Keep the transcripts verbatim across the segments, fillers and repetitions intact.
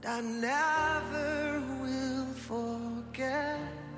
I never will forget.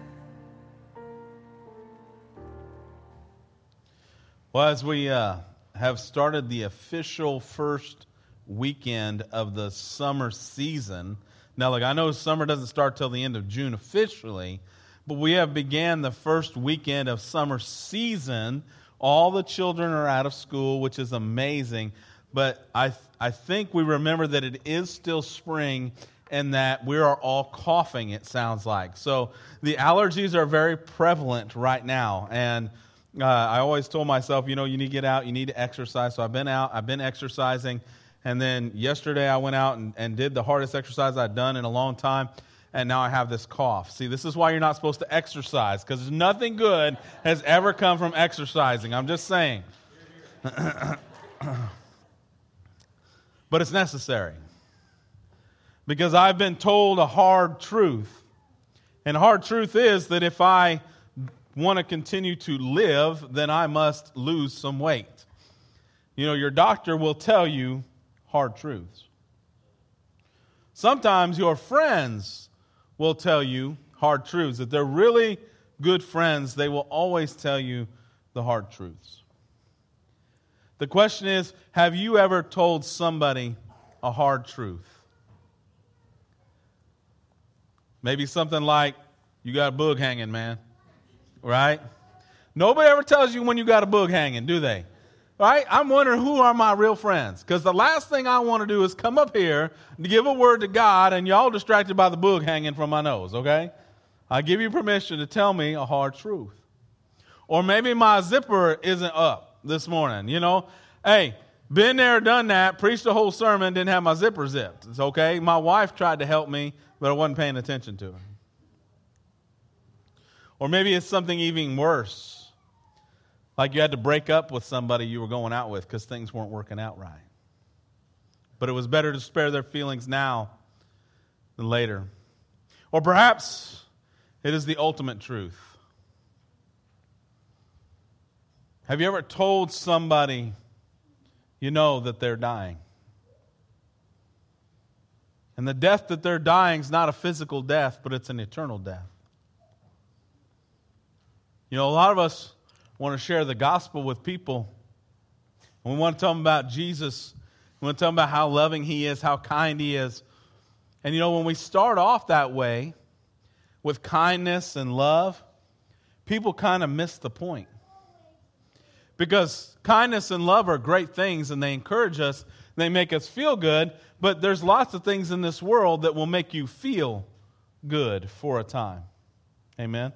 Well, as we uh, have started the official first weekend of the summer season, now, look, I know summer doesn't start till the end of June officially, but we have began the first weekend of summer season. All the children are out of school, which is amazing. But I th- I think we remember that it is still spring and that we are all coughing, it sounds like. So the allergies are very prevalent right now. And uh, I always told myself, you know, you need to get out, you need to exercise. So I've been out, I've been exercising. And then yesterday I went out and, and did the hardest exercise I'd done in a long time. And now I have this cough. See, this is why you're not supposed to exercise, because nothing good has ever come from exercising. I'm just saying. But it's necessary. Because I've been told a hard truth. And hard truth is that if I want to continue to live, then I must lose some weight. You know, your doctor will tell you hard truths. Sometimes your friends will tell you hard truths. If they're really good friends, they will always tell you the hard truths. The question is, have you ever told somebody a hard truth? Maybe something like, you got a boog hanging, man. Right? Nobody ever tells you when you got a boog hanging, do they? Right? I'm wondering, who are my real friends? Because the last thing I want to do is come up here to give a word to God and y'all distracted by the boog hanging from my nose, okay? I give you permission to tell me a hard truth. Or maybe my zipper isn't up this morning, you know? Hey, been there, done that, preached the whole sermon, didn't have my zipper zipped. It's okay. My wife tried to help me, but I wasn't paying attention to her. Or maybe it's something even worse. Like you had to break up with somebody you were going out with because things weren't working out right. But it was better to spare their feelings now than later. Or perhaps it is the ultimate truth. Have you ever told somebody you know that they're dying? And the death that they're dying is not a physical death, but it's an eternal death. You know, a lot of us want to share the gospel with people. And we want to tell them about Jesus. We want to tell them about how loving He is, how kind He is. And you know, when we start off that way, with kindness and love, people kind of miss the point. Because kindness and love are great things, and they encourage us, they make us feel good, but there's lots of things in this world that will make you feel good for a time. Amen?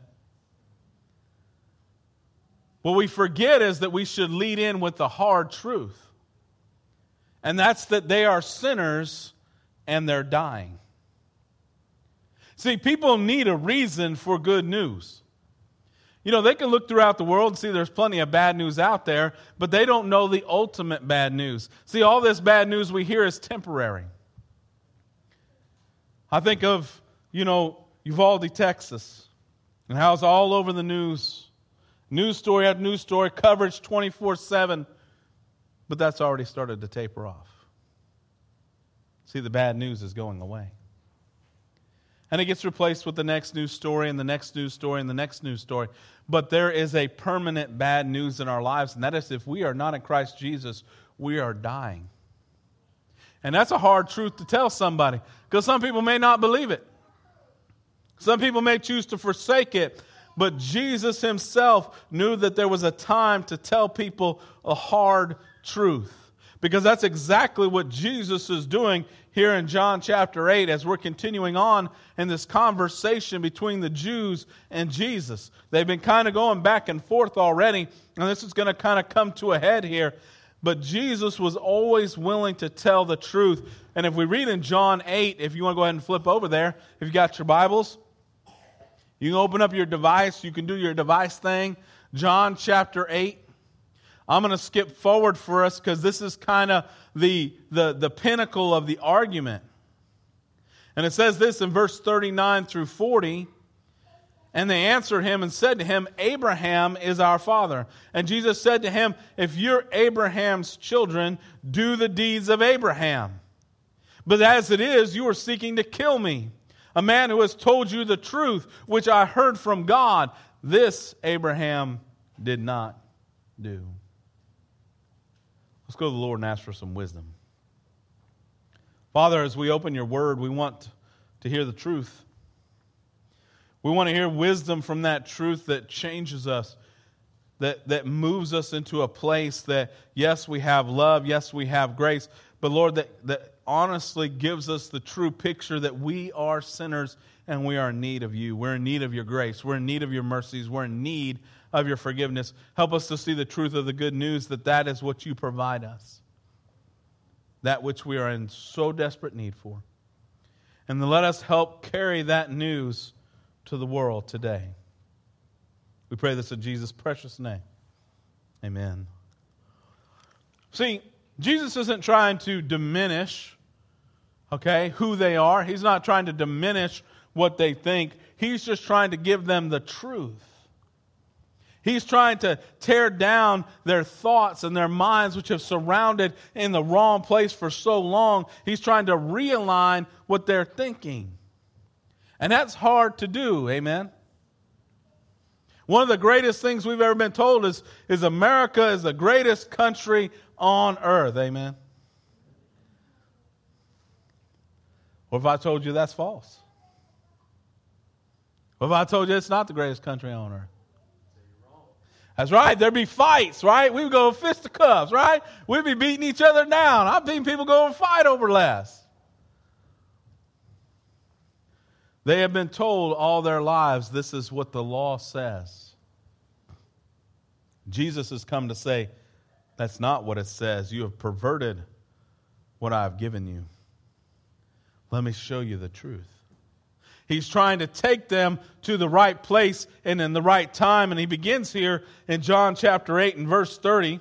What we forget is that we should lead in with the hard truth. And that's that they are sinners and they're dying. See, people need a reason for good news. You know, they can look throughout the world and see there's plenty of bad news out there, but they don't know the ultimate bad news. See, all this bad news we hear is temporary. I think of, you know, Uvalde, Texas, and how it's all over the news. News story after news story, coverage twenty-four seven, but that's already started to taper off. See, the bad news is going away. And it gets replaced with the next news story and the next news story and the next news story. But there is a permanent bad news in our lives, and that is if we are not in Christ Jesus, we are dying. And that's a hard truth to tell somebody, because some people may not believe it. Some people may choose to forsake it. But Jesus Himself knew that there was a time to tell people a hard truth. Because that's exactly what Jesus is doing here in John chapter eight as we're continuing on in this conversation between the Jews and Jesus. They've been kind of going back and forth already, and this is going to kind of come to a head here. But Jesus was always willing to tell the truth. And if we read in John eight, if you want to go ahead and flip over there, if you got your Bibles, you can open up your device. You can do your device thing. John chapter eight. I'm going to skip forward for us because this is kind of the, the, the pinnacle of the argument. And it says this in verse thirty-nine through forty. And they answered him and said to him, Abraham is our father. And Jesus said to him, if you're Abraham's children, do the deeds of Abraham. But as it is, you are seeking to kill me, a man who has told you the truth, which I heard from God. This Abraham did not do. Let's go to the Lord and ask for some wisdom. Father, as we open your word, we want to hear the truth. We want to hear wisdom from that truth that changes us, that, that moves us into a place that, yes, we have love, yes, we have grace, but Lord, that, that honestly gives us the true picture that we are sinners and we are in need of you. We're in need of your grace. We're in need of your mercies. We're in need of your forgiveness. Help us to see the truth of the good news that that is what you provide us, that which we are in so desperate need for. And let us help carry that news to the world today. We pray this in Jesus' precious name. Amen. See, Jesus isn't trying to diminish, okay, who they are. He's not trying to diminish what they think. He's just trying to give them the truth. He's trying to tear down their thoughts and their minds, which have surrounded in the wrong place for so long. He's trying to realign what they're thinking. And that's hard to do, amen? One of the greatest things we've ever been told is, is America is the greatest country on earth, amen? What if I told you that's false? What if I told you it's not the greatest country on earth? That's right. There'd be fights, right? We would go fisticuffs, right? We'd be beating each other down. I've seen people go and fight over less. They have been told all their lives this is what the law says. Jesus has come to say, that's not what it says. You have perverted what I have given you. Let me show you the truth. He's trying to take them to the right place and in the right time. And he begins here in John chapter eight and verse thirty.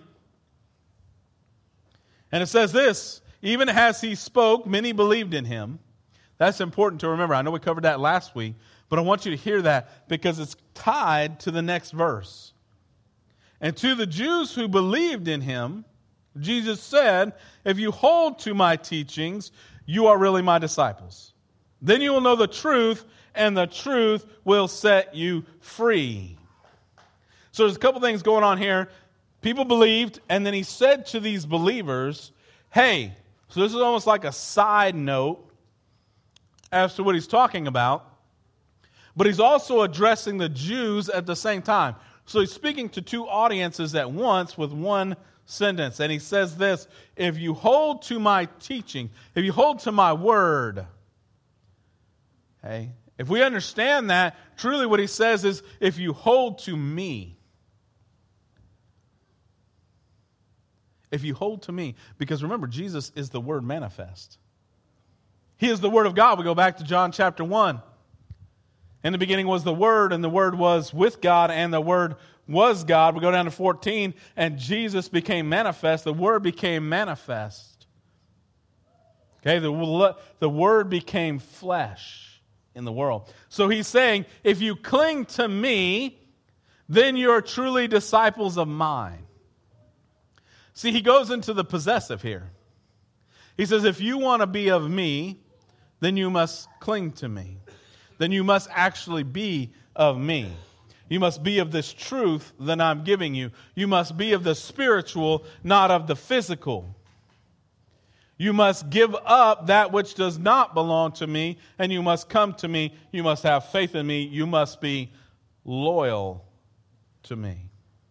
And it says this, even as he spoke, many believed in him. That's important to remember. I know we covered that last week, but I want you to hear that because it's tied to the next verse. And to the Jews who believed in him, Jesus said, if you hold to my teachings, you are really my disciples. Then you will know the truth, and the truth will set you free. So there's a couple things going on here. People believed, and then he said to these believers, hey, so this is almost like a side note as to what he's talking about, but he's also addressing the Jews at the same time. So he's speaking to two audiences at once with one sentence. And he says this, if you hold to my teaching, if you hold to my word, hey, if we understand that, truly what he says is, if you hold to me, if you hold to me, because remember, Jesus is the word manifest. He is the Word of God. We go back to John chapter one. In the beginning was the Word, and the Word was with God, and the Word was God. We go down to fourteen, and Jesus became manifest. The Word became manifest. Okay, the, the Word became flesh in the world. So he's saying, if you cling to me, then you're truly disciples of mine. See, he goes into the possessive here. He says, if you want to be of me, then you must cling to me. Then you must actually be of me. You must be of this truth that I'm giving you. You must be of the spiritual, not of the physical. You must give up that which does not belong to me, and you must come to me. You must have faith in me. You must be loyal to me.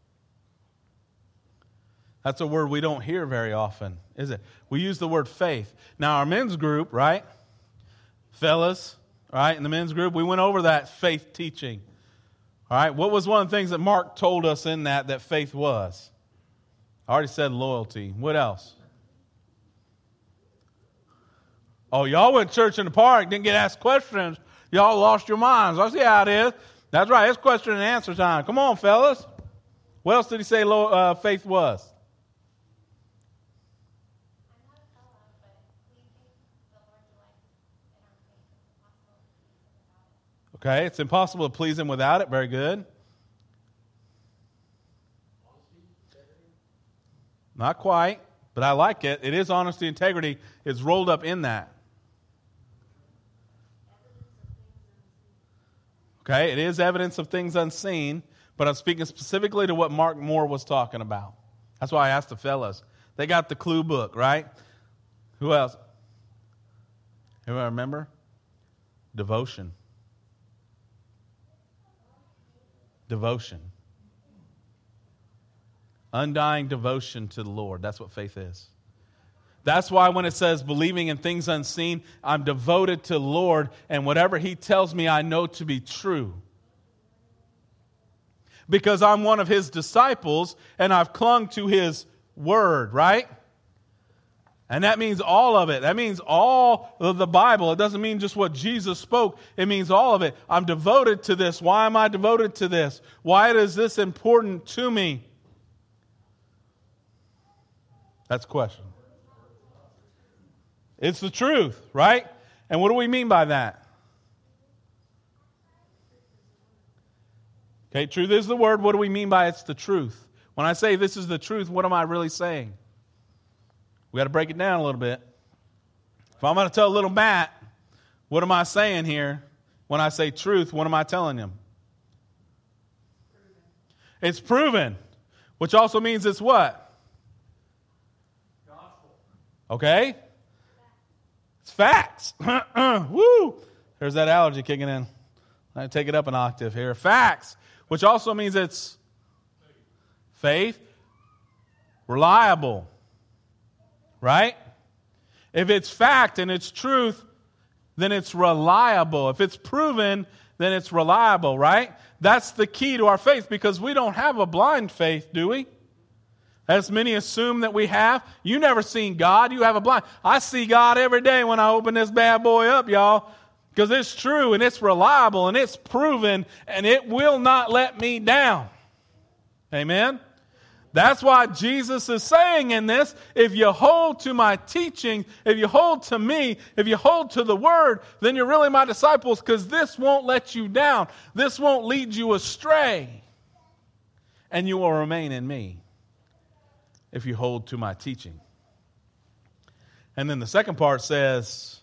That's a word we don't hear very often, is it? We use the word faith. Now, our men's group, right? Fellas, right? In the men's group, we went over that faith teaching. All right? What was one of the things that Mark told us in that, that faith was? I already said loyalty. What else? Oh, y'all went to church in the park, didn't get asked questions. Y'all lost your minds. I see how it is. That's right. It's question and answer time. Come on, fellas. What else did he say uh, faith was? Okay, it's impossible to please him without it. Very good. Not quite, but I like it. It is honesty, integrity. It's rolled up in that. Okay, it is evidence of things unseen, but I'm speaking specifically to what Mark Moore was talking about. That's why I asked the fellas. They got the clue book, right? Who else? Anyone remember? Devotion. Devotion. Undying devotion to the Lord. That's what faith is. That's why when it says believing in things unseen, I'm devoted to the Lord, and whatever He tells me I know to be true. Because I'm one of His disciples, and I've clung to His word, right? And that means all of it. That means all of the Bible. It doesn't mean just what Jesus spoke. It means all of it. I'm devoted to this. Why am I devoted to this? Why is this important to me? That's the question. It's the truth, right? And what do we mean by that? Okay, truth is the word. What do we mean by it's the truth? When I say this is the truth, what am I really saying? We got to break it down a little bit. If I'm going to tell little Matt, what am I saying here? When I say truth, what am I telling him? It's proven, which also means it's what? Gospel. Okay? It's facts. Woo! There's that allergy kicking in. I take it up an octave here. Facts, which also means it's faith, reliable. Right? If it's fact and it's truth, then it's reliable. If it's proven, then it's reliable, right? That's the key to our faith, because we don't have a blind faith, do we? As many assume that we have. You never seen God, you have a blind. I see God every day when I open this bad boy up, y'all, because it's true and it's reliable and it's proven and it will not let me down. Amen? That's why Jesus is saying in this, if you hold to my teaching, if you hold to me, if you hold to the word, then you're really my disciples, because this won't let you down. This won't lead you astray. And you will remain in me if you hold to my teaching. And then the second part says,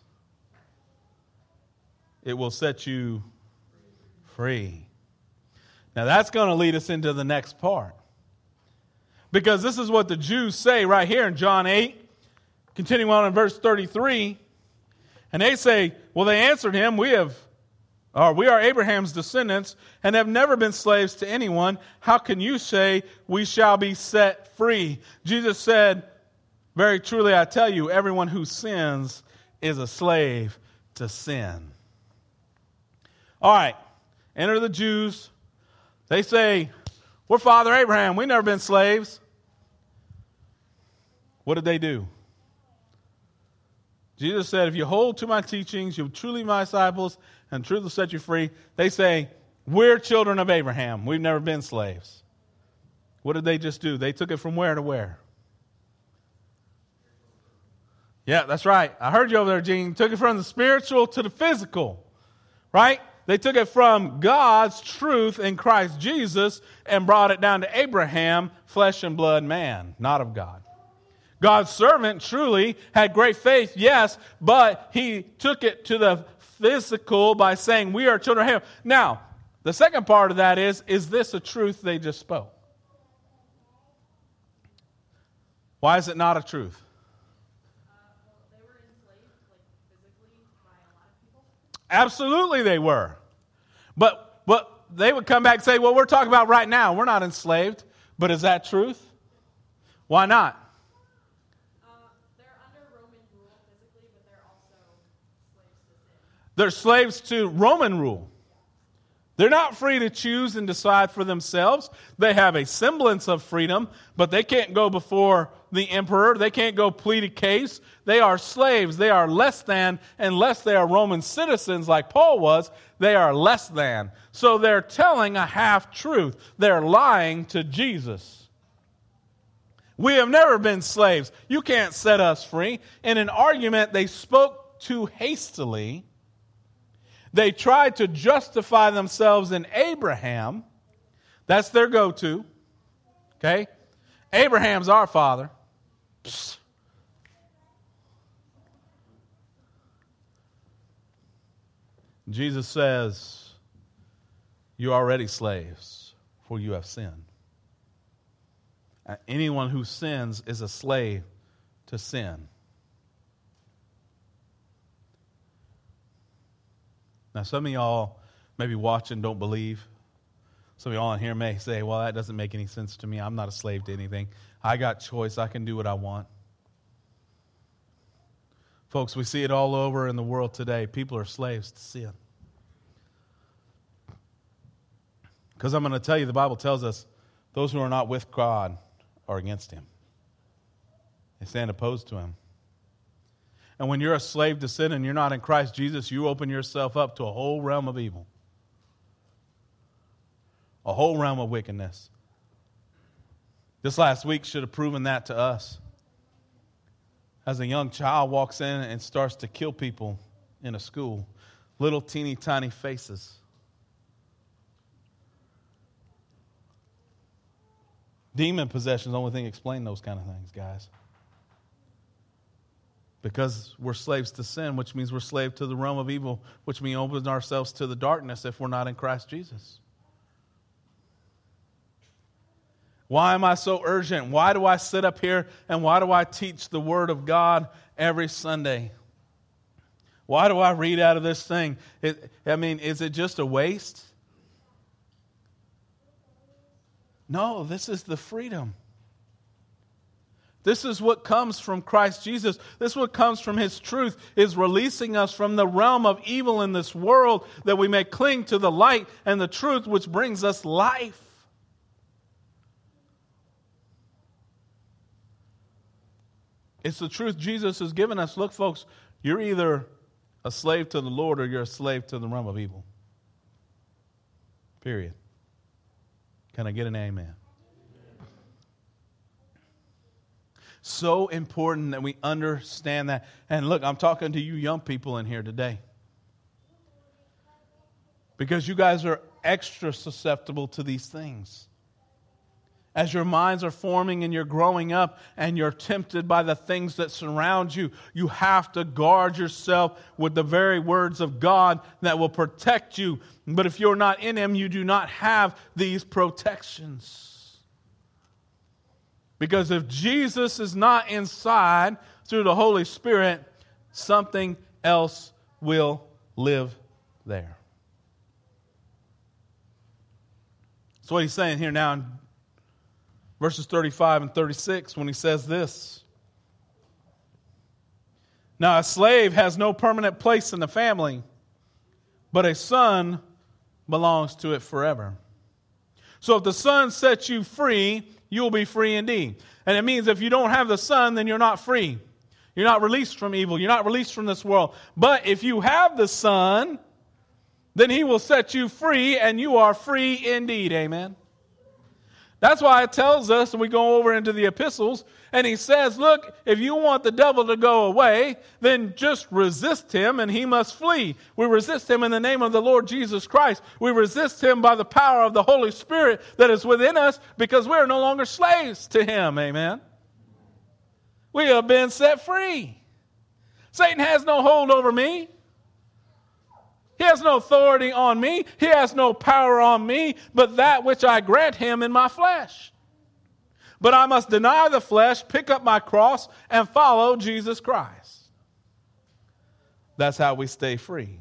it will set you free. Now that's going to lead us into the next part. Because this is what the Jews say right here in John eight, continuing on in verse thirty-three. And they say, well, they answered him, we have, or we are Abraham's descendants and have never been slaves to anyone. How can you say we shall be set free? Jesus said, very truly I tell you, everyone who sins is a slave to sin. All right, enter the Jews. They say, we're Father Abraham, we've never been slaves. What did they do? Jesus said, if you hold to my teachings, you're truly my disciples, and truth will set you free. They say, we're children of Abraham. We've never been slaves. What did they just do? They took it from where to where? Yeah, that's right. I heard you over there, Gene. Took it from the spiritual to the physical. Right? They took it from God's truth in Christ Jesus and brought it down to Abraham, flesh and blood man, not of God. God's servant truly had great faith, yes, but he took it to the physical by saying we are children of Abraham. Now, the second part of that is, is this a truth they just spoke? Why is it not a truth? Uh, well, they were enslaved, like physically, by a lot of people. Absolutely they were. But but they would come back and say, well, we're talking about right now. We're not enslaved. But is that truth? Why not? Uh, they're under Roman rule physically, but they're also slaves to sin. They're slaves to Roman rule. They're not free to choose and decide for themselves. They have a semblance of freedom, but they can't go before the emperor. They can't go plead a case. They are slaves. They are less than, unless they are Roman citizens like Paul was, they are less than. So they're telling a half-truth. They're lying to Jesus. We have never been slaves. You can't set us free. In an argument they spoke too hastily, they tried to justify themselves in Abraham. That's their go-to. Okay? Abraham's our father. Psst. Jesus says, You're already slaves, for you have sinned. Anyone who sins is a slave to sin. Now, some of y'all may be watching, don't believe. Some of y'all in here may say, well, that doesn't make any sense to me. I'm not a slave to anything. I got choice. I can do what I want. Folks, we see it all over in the world today. People are slaves to sin. Because I'm going to tell you, the Bible tells us those who are not with God are against Him. They stand opposed to Him. And when you're a slave to sin and you're not in Christ Jesus, you open yourself up to a whole realm of evil. A whole realm of wickedness. This last week should have proven that to us. As a young child walks in and starts to kill people in a school. Little teeny tiny faces. Demon possession is the only thing explaining those kind of things, guys. Because we're slaves to sin, which means we're slaves to the realm of evil, which means opening ourselves to the darkness if we're not in Christ Jesus. Why am I so urgent? Why do I sit up here and why do I teach the Word of God every Sunday? Why do I read out of this thing? It, I mean, is it just a waste? No, this is the freedom. This is what comes from Christ Jesus. This is what comes from His truth, is releasing us from the realm of evil in this world that we may cling to the light and the truth which brings us life. It's the truth Jesus has given us. Look, folks, you're either a slave to the Lord or you're a slave to the realm of evil. Period. Can I get an amen? So important that we understand that. And look, I'm talking to you young people in here today. Because you guys are extra susceptible to these things. As your minds are forming and you're growing up and you're tempted by the things that surround you, you have to guard yourself with the very words of God that will protect you. But if you're not in Him, you do not have these protections. Because if Jesus is not inside through the Holy Spirit, something else will live there. That's what He's saying here now in verses thirty-five and thirty-six when He says this. Now a slave has no permanent place in the family, but a son belongs to it forever. So if the Son sets you free, you'll be free indeed. And it means if you don't have the Son, then you're not free. You're not released from evil. You're not released from this world. But if you have the Son, then He will set you free, and you are free indeed. Amen. That's why it tells us, and we go over into the epistles, and he says, look, if you want the devil to go away, then just resist him and he must flee. We resist him in the name of the Lord Jesus Christ. We resist him by the power of the Holy Spirit that is within us because we're no longer slaves to him. Amen. We have been set free. Satan has no hold over me. He has no authority on me. He has no power on me, but that which I grant him in my flesh. But I must deny the flesh, pick up my cross, and follow Jesus Christ. That's how we stay free.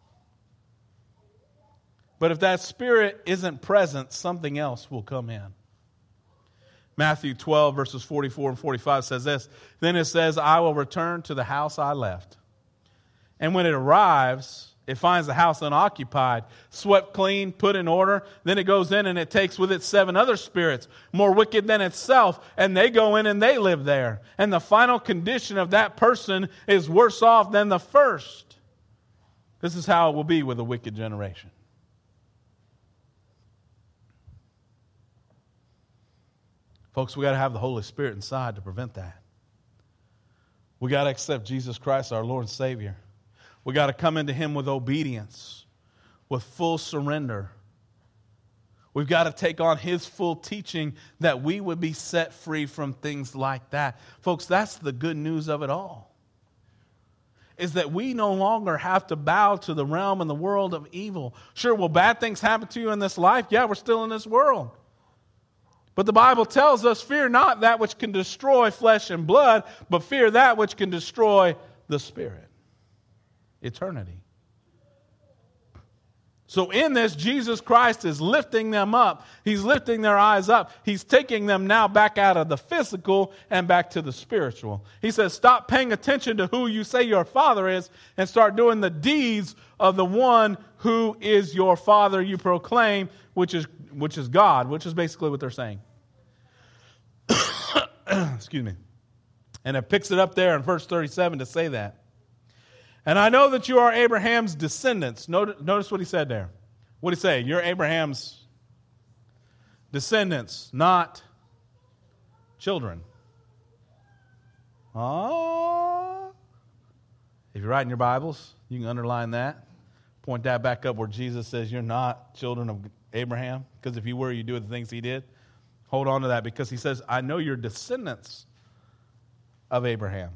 But if that spirit isn't present, something else will come in. Matthew twelve, verses forty-four and forty-five says this. Then it says, I will return to the house I left. And when it arrives, it finds the house unoccupied, swept clean, put in order. Then it goes in and it takes with it seven other spirits, more wicked than itself, and they go in and they live there. And the final condition of that person is worse off than the first. This is how it will be with a wicked generation. Folks, we got to have the Holy Spirit inside to prevent that. We got to accept Jesus Christ, our Lord and Savior. We got to come into Him with obedience, with full surrender. We've got to take on His full teaching that we would be set free from things like that. Folks, that's the good news of it all. is that we no longer have to bow to the realm and the world of evil. Sure, will bad things happen to you in this life? Yeah, we're still in this world. But the Bible tells us, fear not that which can destroy flesh and blood, but fear that which can destroy the spirit. Eternity. So in this, Jesus Christ is lifting them up. He's lifting their eyes up. He's taking them now back out of the physical and back to the spiritual. He says, stop paying attention to who you say your father is and start doing the deeds of the one who is your father you proclaim, which is, which is God, which is basically what they're saying. Excuse me. And it picks it up there in verse thirty-seven to say that. And I know that you are Abraham's descendants. Notice what he said there. What did he say? You're Abraham's descendants, not children. Oh. If you're writing your Bibles, you can underline that. Point that back up where Jesus says you're not children of Abraham. Because if you were, you'd do the things he did. Hold on to that because he says, I know you're descendants of Abraham.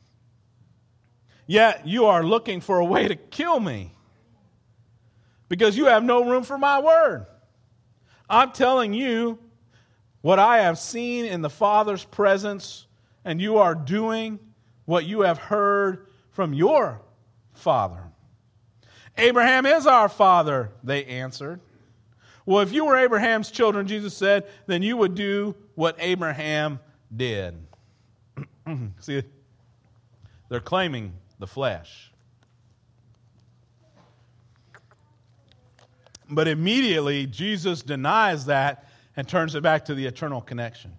Yet you are looking for a way to kill me because you have no room for my word. I'm telling you what I have seen in the Father's presence, and you are doing what you have heard from your father. Abraham is our father, they answered. Well, if you were Abraham's children, Jesus said, then you would do what Abraham did. See, they're claiming the flesh. But immediately, Jesus denies that and turns it back to the eternal connection.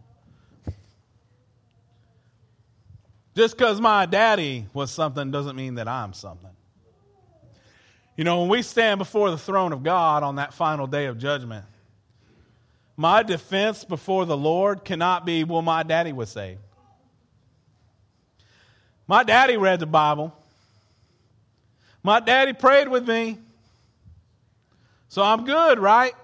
Just because my daddy was something doesn't mean that I'm something. You know, when we stand before the throne of God on that final day of judgment, my defense before the Lord cannot be, well, my daddy was saved. My daddy read the Bible. My daddy prayed with me. So I'm good, right?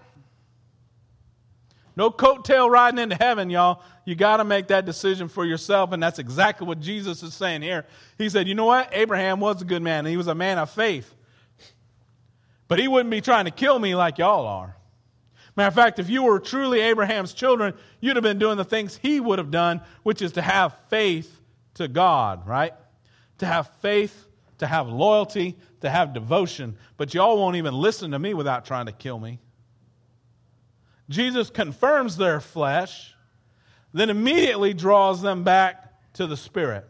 No coattail riding into heaven, y'all. You got to make that decision for yourself, and that's exactly what Jesus is saying here. He said, you know what? Abraham was a good man, and he was a man of faith. But he wouldn't be trying to kill me like y'all are. Matter of fact, if you were truly Abraham's children, you'd have been doing the things he would have done, which is to have faith to God, right? To have faith, to have loyalty, to have devotion. But y'all won't even listen to me without trying to kill me. Jesus confirms their flesh, then immediately draws them back to the Spirit.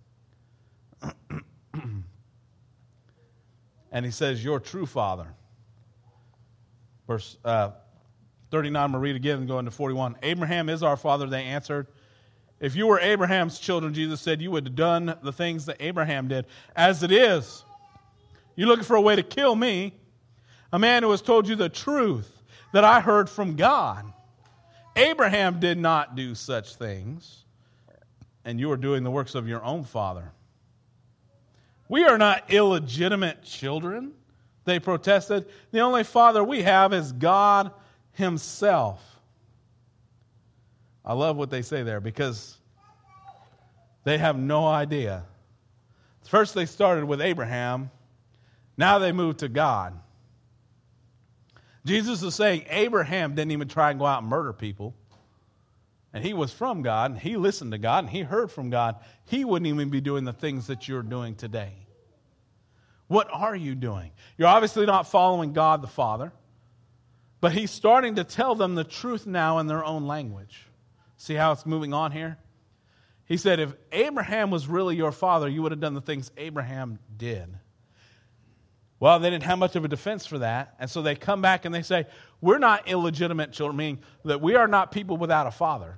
And he says, your true father. Verse uh, thirty-nine, I'm going to read again and go into forty-one. Abraham is our father, they answered. If you were Abraham's children, Jesus said, you would have done the things that Abraham did. As it is, you're looking for a way to kill me, a man who has told you the truth that I heard from God. Abraham did not do such things, and you are doing the works of your own father. We are not illegitimate children, they protested. The only father we have is God himself. I love what they say there because they have no idea. First they started with Abraham. Now they moved to God. Jesus is saying Abraham didn't even try and go out and murder people. And he was from God, and he listened to God, and he heard from God. He wouldn't even be doing the things that you're doing today. What are you doing? You're obviously not following God the Father, but he's starting to tell them the truth now in their own language. See how it's moving on here? He said, if Abraham was really your father, you would have done the things Abraham did. Well, they didn't have much of a defense for that, and so they come back and they say, we're not illegitimate children, meaning that we are not people without a father.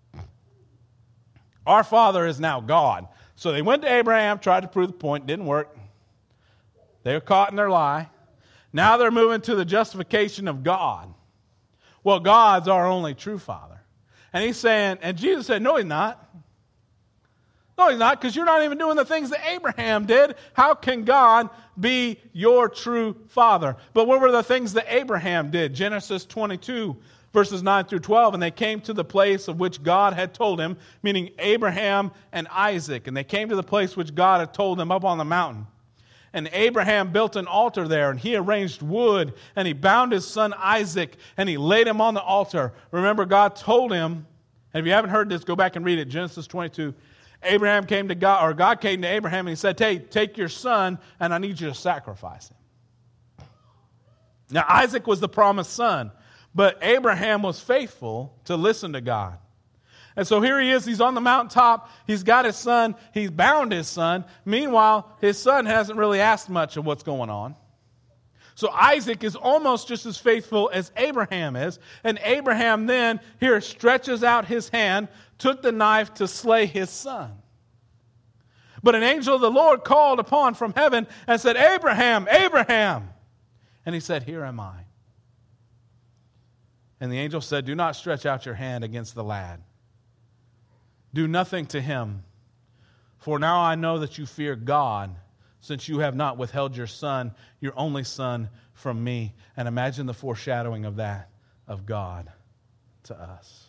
Our father is now God. So they went to Abraham, tried to prove the point, didn't work. They were caught in their lie. Now they're moving to the justification of God. Well, God's our only true father. And he's saying, and Jesus said, no, he's not. No, he's not, because you're not even doing the things that Abraham did. How can God be your true father? But what were the things that Abraham did? Genesis twenty-two, verses nine through twelve. And they came to the place of which God had told him, meaning Abraham and Isaac. And they came to the place which God had told them up on the mountain. And Abraham built an altar there, and he arranged wood, and he bound his son Isaac, and he laid him on the altar. Remember, God told him, and if you haven't heard this, go back and read it, Genesis twenty-two. Abraham came to God, or God came to Abraham, and he said, hey, take your son, and I need you to sacrifice him. Now, Isaac was the promised son, but Abraham was faithful to listen to God. And so here he is, he's on the mountaintop, he's got his son, he's bound his son. Meanwhile, his son hasn't really asked much of what's going on. So Isaac is almost just as faithful as Abraham is. And Abraham then, here, stretches out his hand, took the knife to slay his son. But an angel of the Lord called upon from heaven and said, Abraham, Abraham. And he said, here am I. And the angel said, do not stretch out your hand against the lad. Do nothing to him, for now I know that you fear God, since you have not withheld your son, your only son, from me. And imagine the foreshadowing of that, of God to us.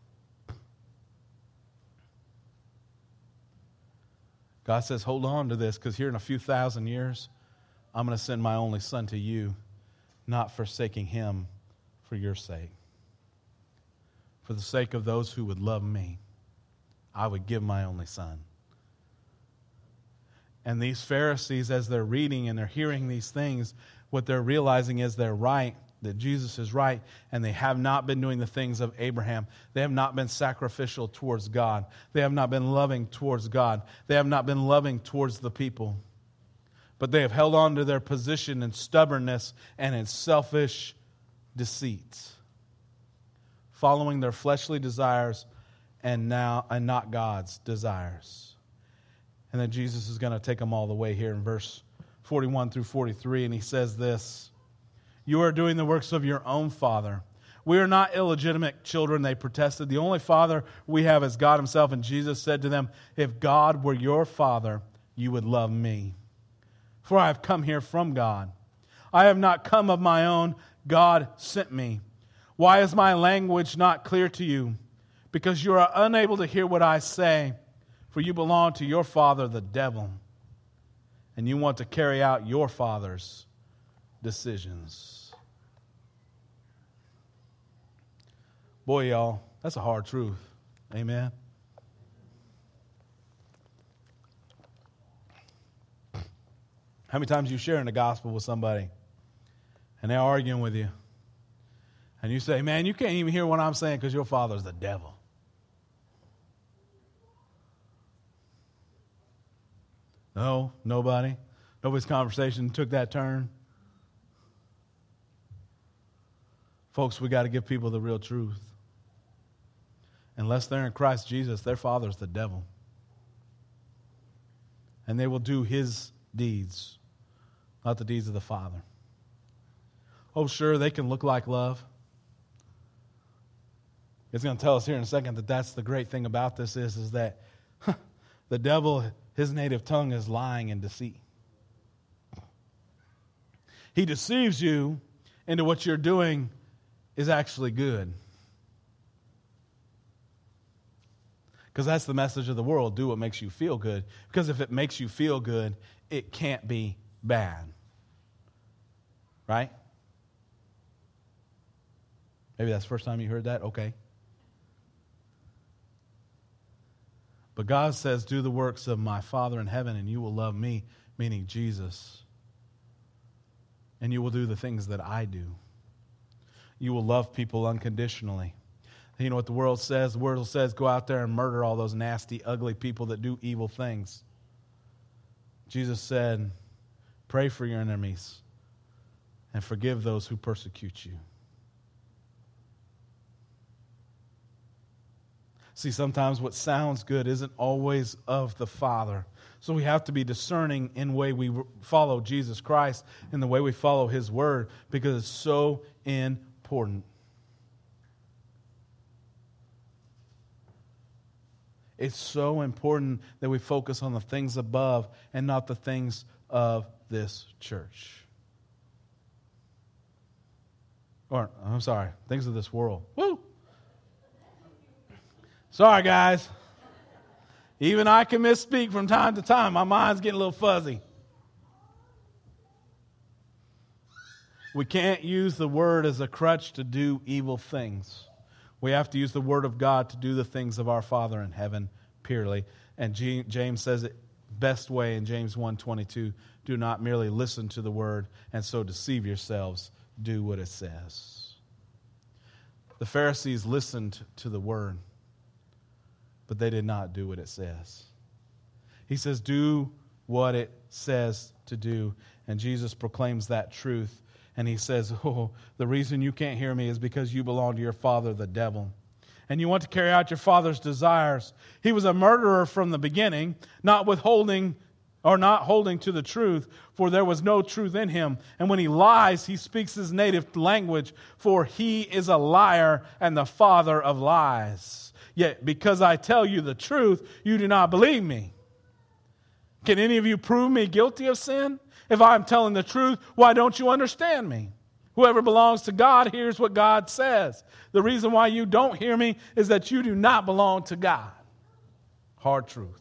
God says, hold on to this, because here in a few thousand years, I'm going to send my only son to you, not forsaking him for your sake. For the sake of those who would love me, I would give my only son. And these Pharisees, as they're reading and they're hearing these things, what they're realizing is they're right, that Jesus is right, and they have not been doing the things of Abraham. They have not been sacrificial towards God. They have not been loving towards God. They have not been loving towards the people. But they have held on to their position in stubbornness and in selfish deceit, following their fleshly desires and now and not God's desires. And then Jesus is going to take them all the way here in verse forty-one through forty-three, and he says this, you are doing the works of your own father. We are not illegitimate children, they protested. The only father we have is God himself. And Jesus said to them, if God were your father, you would love me. For I have come here from God. I have not come of my own. God sent me. Why is my language not clear to you? Because you are unable to hear what I say, for you belong to your father, the devil, and you want to carry out your father's decisions. Boy, y'all, that's a hard truth. Amen. How many times you sharing the gospel with somebody, and they're arguing with you, and you say, man, you can't even hear what I'm saying because your father's the devil. No, nobody. Nobody's conversation took that turn. Folks, we got to give people the real truth. Unless they're in Christ Jesus, their father's the devil. And they will do his deeds, not the deeds of the Father. Oh, sure, they can look like love. It's going to tell us here in a second that that's the great thing about this is, is that huh, the devil, his native tongue is lying and deceit. He deceives you into what you're doing is actually good. Because that's the message of the world. Do what makes you feel good. Because if it makes you feel good, it can't be bad. Right? Maybe that's the first time you heard that. Okay. But God says, do the works of my Father in heaven and you will love me, meaning Jesus. And you will do the things that I do. You will love people unconditionally. You know what the world says? The world says, go out there and murder all those nasty, ugly people that do evil things. Jesus said, pray for your enemies and forgive those who persecute you. See, sometimes what sounds good isn't always of the Father. So we have to be discerning in the way we follow Jesus Christ, in the way we follow His Word, because it's so important. It's so important that we focus on the things above and not the things of this church. Or, I'm sorry, things of this world. Woo! Sorry, guys. Even I can misspeak from time to time. My mind's getting a little fuzzy. We can't use the Word as a crutch to do evil things. We have to use the Word of God to do the things of our Father in heaven purely. And James says it best way in James one twenty-two, do not merely listen to the Word and so deceive yourselves. Do what it says. The Pharisees listened to the Word, but they did not do what it says. He says, do what it says to do. And Jesus proclaims that truth. And he says, oh, the reason you can't hear me is because you belong to your father, the devil. And you want to carry out your father's desires. He was a murderer from the beginning, not withholding or not holding to the truth, for there was no truth in him. And when he lies, he speaks his native language, for he is a liar and the father of lies. Yet because I tell you the truth, you do not believe me. Can any of you prove me guilty of sin? If I'm telling the truth, why don't you understand me? Whoever belongs to God hears what God says. The reason why you don't hear me is that you do not belong to God. Hard truth.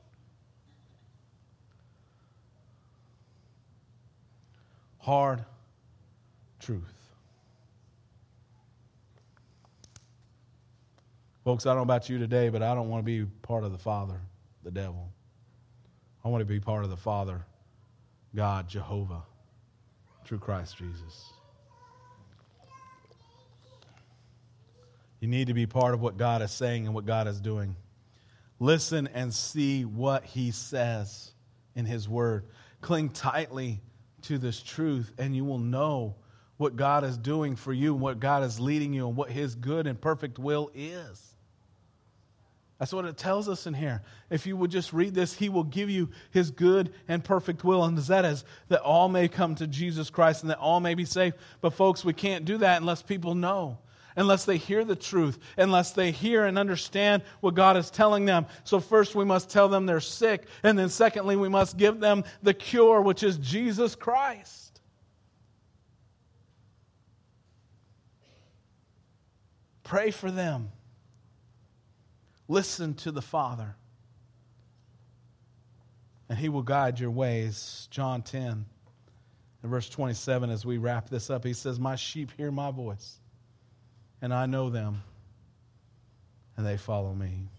Hard truth. Folks, I don't know about you today, but I don't want to be part of the Father, the devil. I want to be part of the Father, God, Jehovah, through Christ Jesus. You need to be part of what God is saying and what God is doing. Listen and see what He says in His Word. Cling tightly to this truth, and you will know what God is doing for you, and what God is leading you, and what His good and perfect will is. That's what it tells us in here. If you would just read this, He will give you His good and perfect will. And that is that all may come to Jesus Christ and that all may be saved. But folks, we can't do that unless people know. Unless they hear the truth. Unless they hear and understand what God is telling them. So first we must tell them they're sick. And then secondly, we must give them the cure, which is Jesus Christ. Pray for them. Listen to the Father, and He will guide your ways. John ten, and verse twenty-seven, as we wrap this up, He says, my sheep hear my voice, and I know them, and they follow me.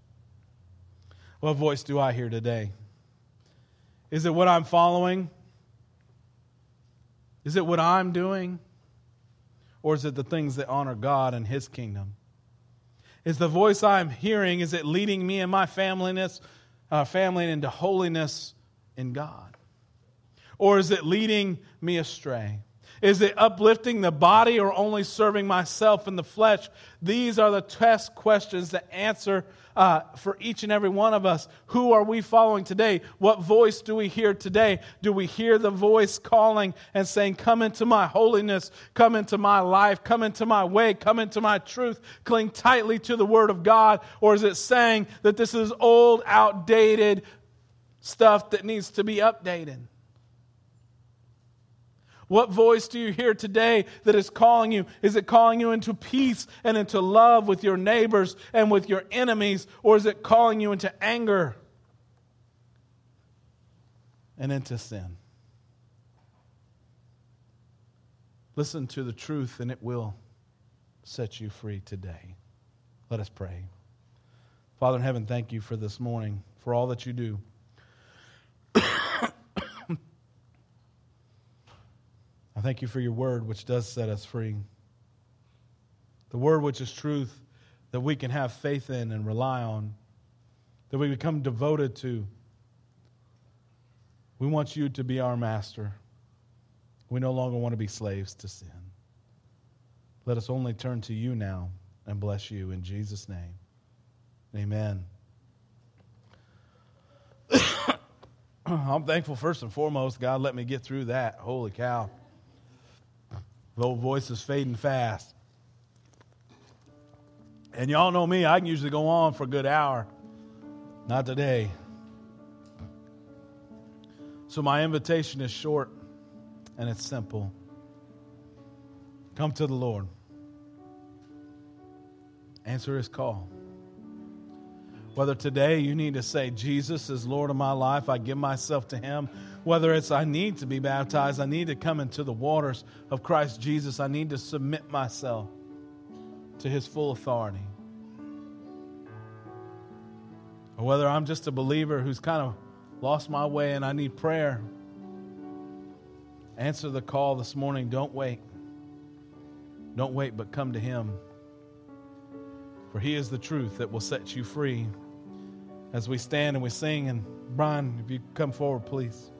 What voice do I hear today? Is it what I'm following? Is it what I'm doing? Or is it the things that honor God and His kingdom? Is the voice I'm hearing, is it leading me and my familyness, uh, family into holiness in God? Or is it leading me astray? Is it uplifting the body or only serving myself in the flesh? These are the test questions to answer uh, for each and every one of us. Who are we following today? What voice do we hear today? Do we hear the voice calling and saying, come into my holiness, come into my life, come into my way, come into my truth, cling tightly to the Word of God? Or is it saying that this is old, outdated stuff that needs to be updated? What voice do you hear today that is calling you? Is it calling you into peace and into love with your neighbors and with your enemies? Or is it calling you into anger and into sin? Listen to the truth and it will set you free today. Let us pray. Father in heaven, thank you for this morning, for all that you do. I thank you for your word, which does set us free. The word which is truth that we can have faith in and rely on, that we become devoted to. We want you to be our master. We no longer want to be slaves to sin. Let us only turn to you now and bless you in Jesus' name. Amen. I'm thankful first and foremost, God let me get through that. Holy cow. The old voice is fading fast. And y'all know me, I can usually go on for a good hour. Not today. So my invitation is short and it's simple. Come to the Lord. Answer His call. Whether today you need to say, Jesus is Lord of my life, I give myself to Him Whether it's I need to be baptized, I need to come into the waters of Christ Jesus, I need to submit myself to His full authority. Or whether I'm just a believer who's kind of lost my way and I need prayer, answer the call this morning. Don't wait. Don't wait, but come to Him. For He is the truth that will set you free. As we stand and we sing, and Brian, if you come forward, please.